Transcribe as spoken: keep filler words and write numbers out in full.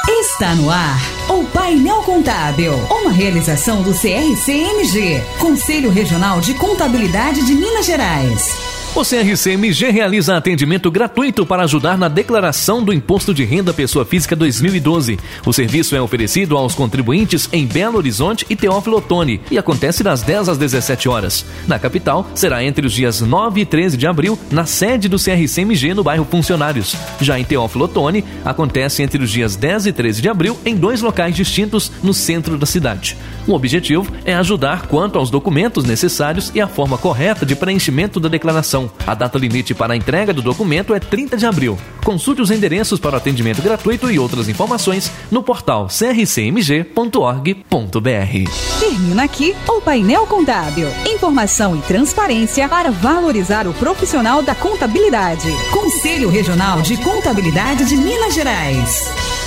Está no ar o Painel Contábil, uma realização do C R C M G, Conselho Regional de Contabilidade de Minas Gerais. O C R C M G realiza atendimento gratuito para ajudar na declaração do Imposto de Renda Pessoa Física dois mil e doze. O serviço é oferecido aos contribuintes em Belo Horizonte e Teófilo Otoni e acontece das dez às dezessete horas. Na capital, será entre os dias nove e treze de abril, na sede do C R C M G no bairro Funcionários. Já em Teófilo Otoni, acontece entre os dias dez e treze de abril em dois locais distintos no centro da cidade. O objetivo é ajudar quanto aos documentos necessários e a forma correta de preenchimento da declaração. A data limite para a entrega do documento é trinta de abril. Consulte os endereços para o atendimento gratuito e outras informações no portal c r c m g ponto org ponto b r. Termina aqui o Painel Contábil. Informação e transparência para valorizar o profissional da contabilidade. Conselho Regional de Contabilidade de Minas Gerais.